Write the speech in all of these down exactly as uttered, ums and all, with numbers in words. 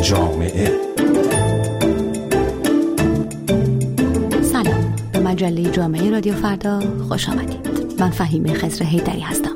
جامعه. سلام، به مجله جامعه رادیو فردا خوش آمدید. من فهیمه خضر حیدری هستم.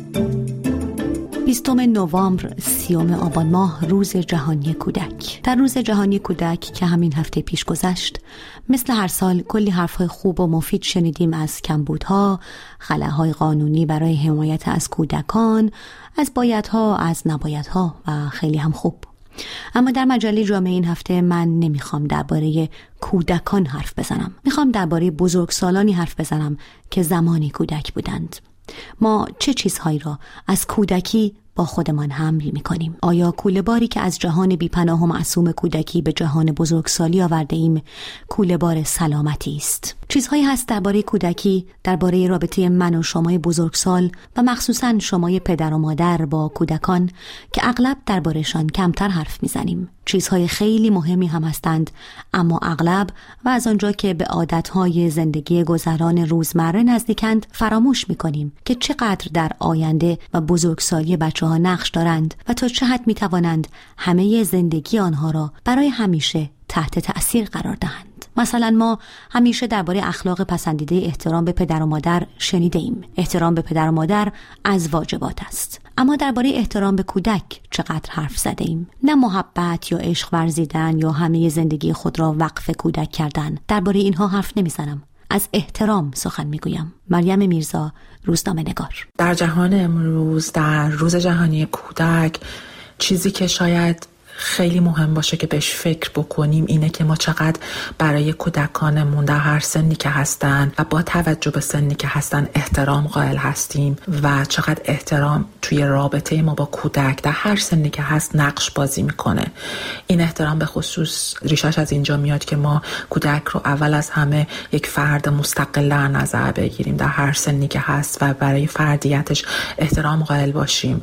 بیستم نوامبر، سیوم آبان ماه، روز جهانی کودک. در روز جهانی کودک که همین هفته پیش گذشت، مثل هر سال کلی حرفهای خوب و مفید شنیدیم از کمبودها، خلاهای قانونی برای حمایت از کودکان، از بایدها، از نبایدها و خیلی هم خوب. اما در مجله جامعه این هفته من نمیخوام درباره کودکان حرف بزنم. میخوام درباره بزرگسالانی حرف بزنم که زمانی کودک بودند. ما چه چیزهایی را از کودکی با خودمان حمل می‌کنیم؟ آیا کوله باری که از جهان بی‌پناه و معصوم کودکی به جهان بزرگسالی آورده ایم کوله بار سلامتی است؟ چیزهایی هست درباره کودکی، درباره رابطه من و شمای بزرگسال و مخصوصاً شمای پدر و مادر با کودکان که اغلب درباره‌شان کمتر حرف می‌زنیم. چیزهای خیلی مهمی هم هستند، اما اغلب و از آنجا که به عادتهای زندگی گذران روزمره نزدیکند فراموش می‌کنیم که چقدر در آینده و بزرگسالی بچه‌ها نقش دارند و تا چه حد می‌توانند همه زندگی آنها را برای همیشه تحت تأثیر قرار دهند. مثلا ما همیشه درباره اخلاق پسندیده احترام به پدر و مادر شنیده ایم. احترام به پدر و مادر از واجبات است. اما درباره احترام به کودک چقدر حرف زده ایم؟ نه محبت یا عشق ورزیدن یا همه زندگی خود را وقف کودک کردن. درباره اینها حرف نمیزنم. از احترام سخن میگویم. مریم میرزا، روزنامه‌نگار. در جهان امروز، در روز جهانی کودک، چیزی که شاید خیلی مهم باشه که بهش فکر بکنیم اینه که ما چقدر برای کودکانمون در هر سنی که هستن و با توجه به سنی که هستن احترام قائل هستیم و چقدر احترام توی رابطه ما با کودک در هر سنی که هست نقش بازی میکنه. این احترام به خصوص ریشش از اینجا میاد که ما کودک رو اول از همه یک فرد مستقل در نظر بگیریم در هر سنی که هست و برای فردیتش احترام قائل باشیم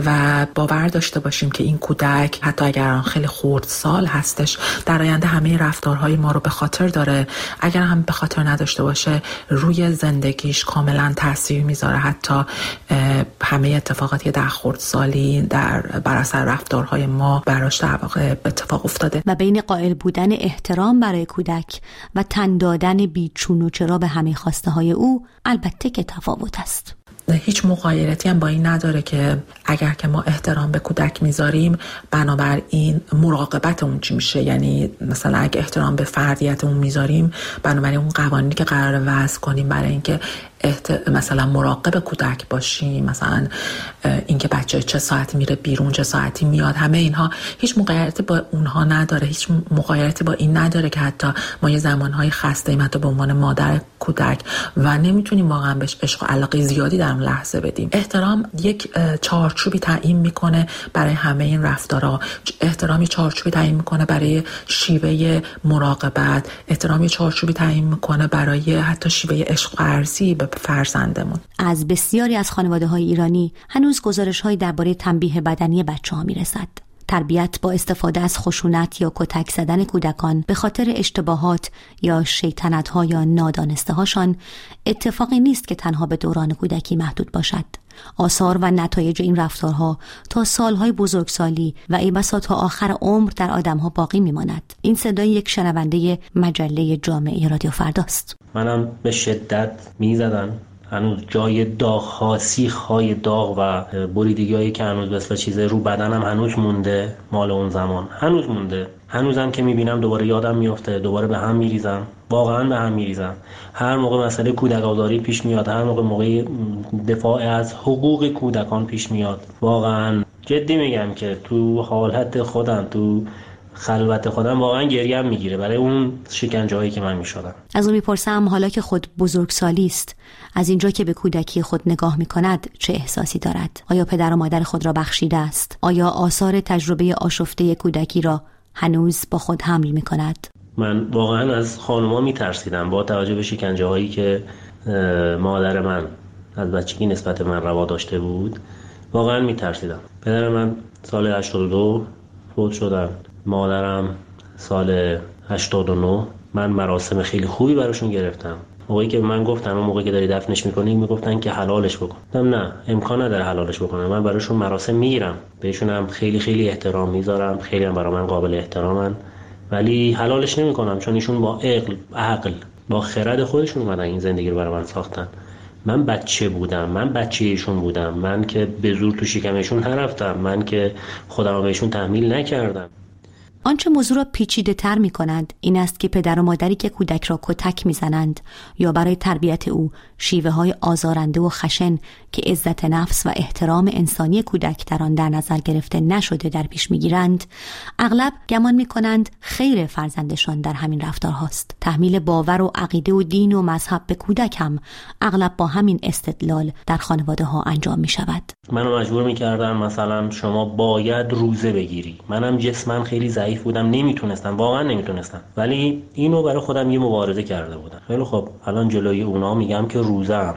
و باور داشته باشیم که این کودک حتی اگر خیلی خردسال هستش در آینده همه رفتارهای ما رو به خاطر داره. اگر هم به خاطر نداشته باشه روی زندگیش کاملا تاثیر میذاره. حتی همه اتفاقاتی در خردسالی در بر اثر رفتارهای ما براش در واقع اتفاق افتاده. و بین قائل بودن احترام برای کودک و تن دادن بیچون و چرا به همه خواسته های او البته که تفاوت است. هیچ مغایرتی هم با این نداره که اگر که ما احترام به کودک میذاریم بنابراین مراقبت اون چی میشه. یعنی مثلا اگه احترام به فردیت اون میذاریم بنابراین اون قوانینی که قراره وضع کنیم برای اینکه احت... مثلا مراقب کودک باشیم، مثلا اینکه بچه چه ساعتی میره بیرون چه ساعتی میاد، همه اینها هیچ مغایرتی با اونها نداره. هیچ مغایرتی با این نداره که حتی ما یه زمانهای خسته ایم حتی به عنوان مادر کودک و نمیتونیم واقعا بهش عشق و علاقه زیادی در اون لحظه بدیم. احترام یک چارچوبی تعیین میکنه برای همه این رفتارها. احترامی چارچوبی تعیین میکنه برای شیوه مراقبت، احترامی چارچوبی تعیین میکنه برای حتی شیوه عشق ورزی به فرزندمون. از بسیاری از خانواده‌های ایرانی هنوز گزارش‌هایی درباره تنبیه بدنی بچه‌ها میرسد. تربیت با استفاده از خشونت یا کتک زدن کودکان به خاطر اشتباهات یا شیطنت‌ها یا نادانسته‌هاشان اتفاقی نیست که تنها به دوران کودکی محدود باشد. آثار و نتایج این رفتارها تا سالهای بزرگسالی و ای بسا تا آخر عمر در آدم‌ها باقی می‌ماند. این صدای یک شنونده مجله جامعه رادیو فرداست. منم به شدت می‌زدن. هنوز جای داغ‌ها، سیخ‌های داغ و بریدگی‌هایی که هنوز مثل چیز رو بدنم هنوز مونده مال اون زمان. هنوز مونده. هنوزم که می‌بینم دوباره یادم میفته، دوباره به هم می‌ریزم. واقعاً به هم می‌ریزم. هر موقع مسئله کودک آزاری پیش میاد، هر موقع موقع دفاع از حقوق کودکان پیش میاد، واقعاً جدی میگم که تو حالت خودم، تو خلوت خودم واقعا گریم میگیره برای اون شکنجه‌هایی که من میشدم. از اون میپرسم حالا که خود بزرگسالی است، از اینجا که به کودکی خود نگاه میکند چه احساسی دارد؟ آیا پدر و مادر خود را بخشیده است؟ آیا آثار تجربه آشفته کودکی را هنوز با خود حمل میکند؟ من واقعا از خانوما میترسیدم با توجه به شکنجه‌هایی که مادر من از بچگی نسبت من روا داشته بود. واقعا میترسیدم. پدر من سال هشتاد و دو فوت شدن، مادرم سال هشتاد و نه. من مراسم خیلی خوبی براشون گرفتم. موقعی که من گفتن اون موقعی که داری دفنش میکنی میگفتن که حلالش بکن. گفتم نه، امکان نداره حلالش بکنم. من براشون مراسم میگیرم، بهشون هم خیلی خیلی احترام میذارم، خیلی هم برای من قابل احترامن، ولی حلالش نمیکنم چون ایشون با عقل عقل با خرد خودشون اومدن این زندگی رو برای من ساختن. من بچه بودم، من بچه ایشون بودم، من که به زور تو شکمشون نرفتم، من که خودم بهشون تحمیل نکردم. آنچه موضوع را پیچیده تر می کند این است که پدر و مادری که کودک را کتک می زنند یا برای تربیت او شیوه های آزارنده و خشن که عزت نفس و احترام انسانی کودک در آن در نظر گرفته نشده در پیش می گیرند، اغلب گمان می کنند خیر فرزندشان در همین رفتار هاست. تحمیل باور و عقیده و دین و مذهب به کودک هم اغلب با همین استدلال در خانواده ها انجام می شود. منو مجبور می کردن مثلا شما باید روزه بگیری. منم جسماً خیلی ضعیف بودم، نمیتونستم، واقعا نمیتونستم، ولی اینو برای خودم یه مبارزه کرده بودم. خیلی خب الان جلوی اونا میگم که روزه‌ام،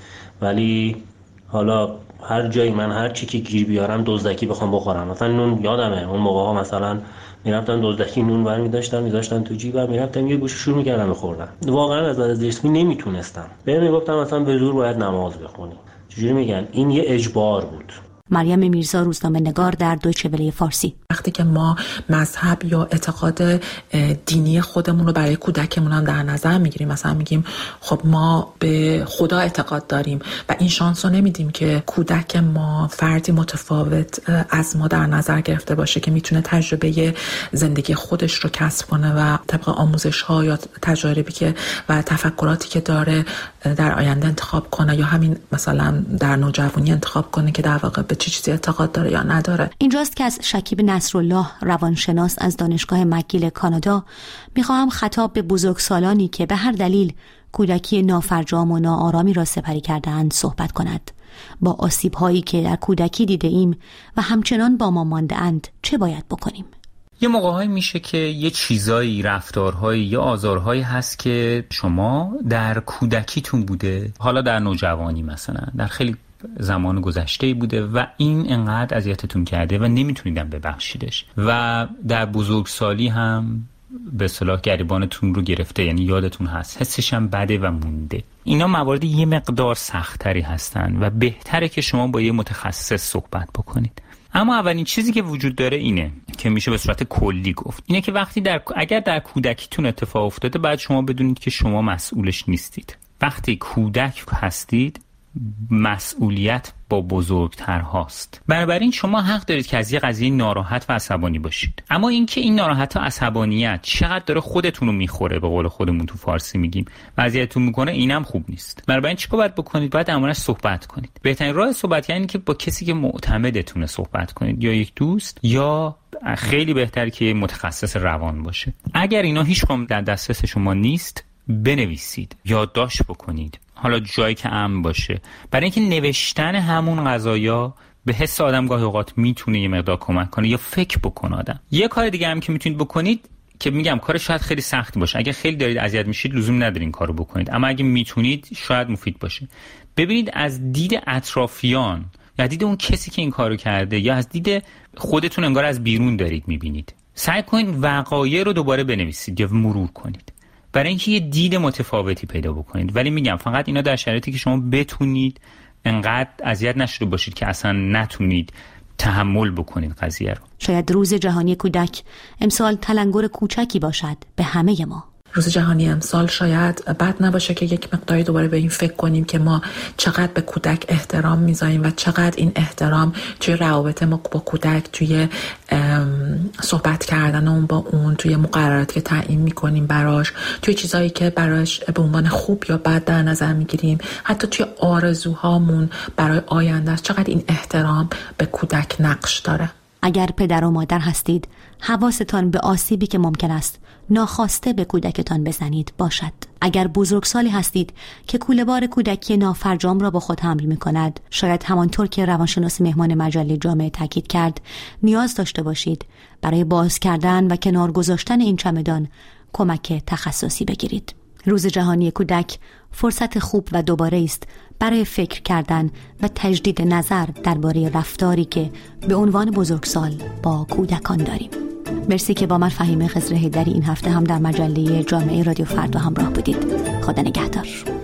ولی حالا هر جایی من هر چی که گیر بیارم دزدکی بخوام بخورم. مثلا نون یادمه اون موقع ها مثلا میرفتن دزدکی نون برمی داشتن میذاشتن تو جیبم، میرفتم یه گوشه شروع میکردم بخوردن. واقعا از از جسمی نمیتونستم. بهم میگفتن مثلا به زور باید نماز بخونی. چجوری میگن؟ این یه اجبار بود. مریم میرزا، روزنامه نگار در دویچه وله فارسی. وقتی که ما مذهب یا اعتقاد دینی خودمون رو برای کودکمون هم در نظر میگیریم، مثلا میگیم خب ما به خدا اعتقاد داریم و این شانس رو نمیدیم که کودک ما فردی متفاوت از ما در نظر گرفته باشه که میتونه تجربه زندگی خودش رو کسب کنه و طبق آموزش ها یا تجاربی که و تفکراتی که داره در آینده انتخاب کنه، یا همین مثلا در نوجوانی انتخاب کنه که در واقع به چه چیزی اعتقاد داره یا نداره. اینجاست که از شکیب نصرالله، روانشناس از دانشگاه مکگیل کانادا، میخواهم خطاب به بزرگسالانی که به هر دلیل کودکی نافرجام و ناآرامی را سپری کرده‌اند صحبت کند. با آسیب‌هایی که در کودکی دیده ایم و همچنان با ما مانده اند چه باید بکنیم؟ یه موقع‌هایی میشه که یه چیزایی، رفتارهایی یا آزارهایی هست که شما در کودکیتون بوده، حالا در نوجوانی مثلا در خیلی زمان گذشته بوده و این انقدر اذیتتون کرده و نمیتونیدم ببخشیدش و در بزرگسالی هم به اصطلاح گریبانتون رو گرفته، یعنی یادتون هست، حسش هم بده و مونده. اینا موارد یه مقدار سخت‌تری هستن و بهتره که شما با یه متخصص صحبت بکنید. اما اولین چیزی که وجود داره اینه که میشه به صورت کلی گفت، اینه که وقتی در اگر در کودکیتون اتفاق افتاده باید شما بدونید که شما مسئولش نیستید. وقتی کودک هستید مسئولیت با بزرگتر هاست. بنابراین شما حق دارید که از یه قضیه ناراحت و عصبانی باشید، اما اینکه این ناراحت و عصبانیت چقدر داره خودتون رو میخوره، به قول خودمون تو فارسی میگیم وضعیتتون میکنه، اینم خوب نیست. بنابراین چیکار باید بکنید؟ باید امروز صحبت کنید. بهترین راه صحبت یعنی که با کسی که معتمدتونه صحبت کنید، یا یک دوست، یا خیلی بهتره که متخصص روان باشه. اگر اینا هیچ کدوم در دسترس شما نیست، بنویسید، یادداشت بکنید، حالا جایی که امن باشه، برای اینکه نوشتن همون قضایا به حس آدم گاهی اوقات میتونه یه مقدار کمک کنه یا فکر بکنه آدم. یه کار دیگه هم که میتونید بکنید که میگم کار شاید خیلی سختی باشه، اگه خیلی دارید اذیت میشید لزوم نداره این کارو بکنید، اما اگه میتونید شاید مفید باشه. ببینید از دید اطرافیان یا دید اون کسی که این کارو کرده یا از دید خودتون انگار از بیرون دارید میبینید، سعی کنید وقایع رو دوباره بنویسید یا مرور کنید برای اینکه یه دید متفاوتی پیدا بکنید. ولی میگم فقط اینا در شرایطی که شما بتونید انقدر اذیت نشده باشید که اصلا نتونید تحمل بکنید قضیه رو. شاید روز جهانی کودک امسال تلنگر کوچکی باشد به همه ما. روز جهانی امسال شاید بد نباشه که یک مقداری دوباره به این فکر کنیم که ما چقدر به کودک احترام میذاریم و چقدر این احترام توی روابط ما با کودک، توی صحبت کردن اون با اون، توی مقرراتی که تعیین میکنیم براش، توی چیزایی که براش به عنوان خوب یا بد در نظر میگیریم، حتی توی آرزوهامون برای آینده، چقدر این احترام به کودک نقش داره. اگر پدر و مادر هستید، حواستان به آسیبی که ممکن است ناخواسته به کودکتان بزنید باشد. اگر بزرگسالی هستید که کوله‌بار کودکی نافرجام را با خود حمل می‌کند، شاید همانطور که روانشناس مهمان مجله جامعه تاکید کرد، نیاز داشته باشید برای باز کردن و کنار گذاشتن این چمدان کمک تخصصی بگیرید. روز جهانی کودک فرصت خوب و دوباره است برای فکر کردن و تجدید نظر درباره رفتاری که به عنوان بزرگسال با کودکان داریم. مرسی که با من فهیمه خضر حیدری این هفته هم در مجله جامعه رادیو فردا همراه بودید. خدا نگهدار.